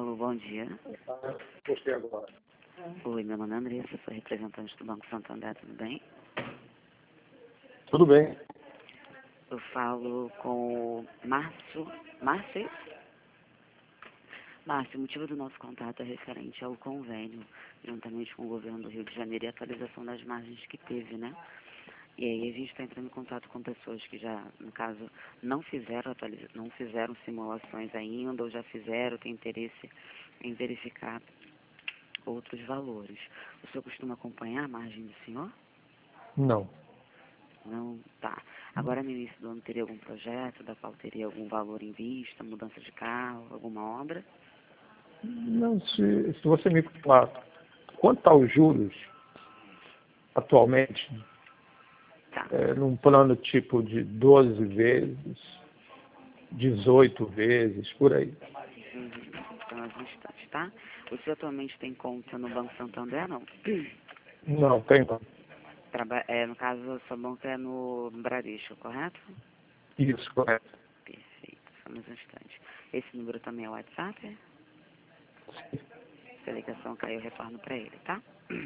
Alô, bom dia. Postei agora. Oi, meu nome é Andressa, sou representante do Banco Santander, tudo bem? Tudo bem. Eu falo com o Márcio. Márcio, é isso? Márcio, o motivo do nosso contato é referente ao convênio, juntamente com o governo do Rio de Janeiro e a atualização das margens que teve, né? E aí a gente está entrando em contato com pessoas que já, no caso, não fizeram simulações ainda, ou já fizeram, têm interesse em verificar outros valores. O senhor costuma acompanhar a margem do senhor? Não. Não, tá. Agora, no início do ano, teria algum projeto da qual teria algum valor em vista, mudança de carro, alguma obra? Não, se você me falar quanto aos juros atualmente, Tá. num plano tipo de 12 vezes, 18 vezes, por aí. Então, as instantes, tá? O senhor atualmente tem conta no Banco Santander, não? Não, tem não. No caso, a sua banca é no Bradesco, correto? Isso, correto. Perfeito. Só mais um instante. Esse número também é o WhatsApp? Se a ligação cair, eu retorno para ele, tá?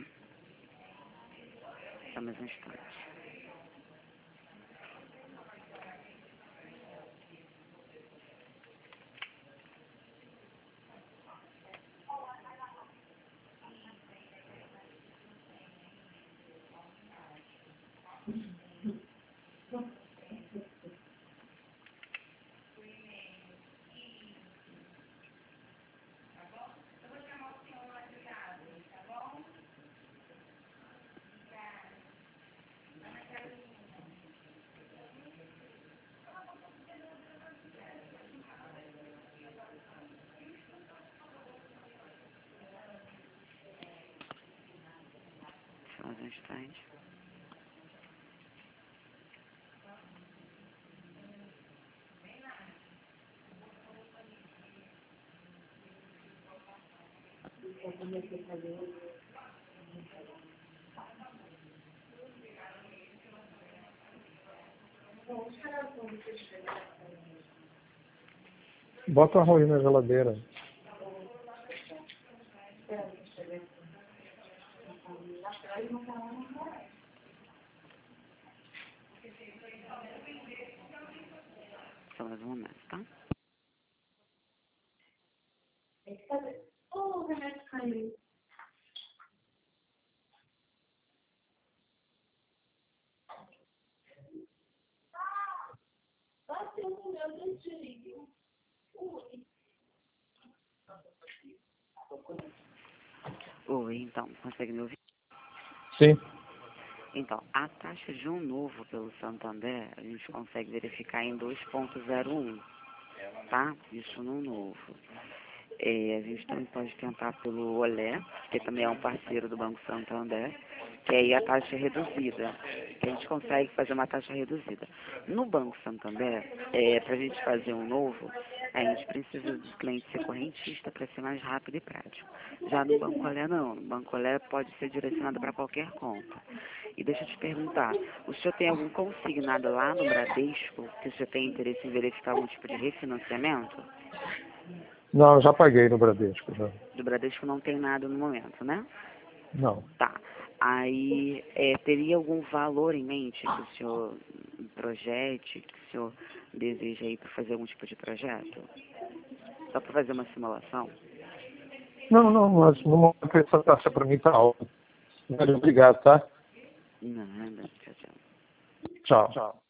Só mais um instante. Só mais um instante. Bota arroz na geladeira. Só mais um momento, tá? Oh, that's funny. Bateu no meu dedinho. Ui. Oi, então, consegue me ouvir? Sim. Então, a taxa de um novo pelo Santander, a gente consegue verificar em 2,01, tá? Isso no novo. A gente também pode tentar pelo Olé, que também é um parceiro do Banco Santander, que aí a taxa é reduzida, que a gente consegue fazer uma taxa reduzida. No Banco Santander, para a gente fazer um novo, a gente precisa do cliente ser correntista para ser mais rápido e prático. Já no Banco Olé não, no Banco Olé pode ser direcionado para qualquer conta. E deixa eu te perguntar, o senhor tem algum consignado lá no Bradesco, que o senhor tem interesse em verificar algum tipo de refinanciamento? Não, eu já paguei no Bradesco, já. Do Bradesco não tem nada no momento, né? Não. Tá. Aí, teria algum valor em mente que o senhor projete, que o senhor deseja aí para fazer algum tipo de projeto? Só para fazer uma simulação? Não, mas no momento essa taxa para mim tá alta. Obrigado, tá? Nada. Tchau, tchau. Tchau.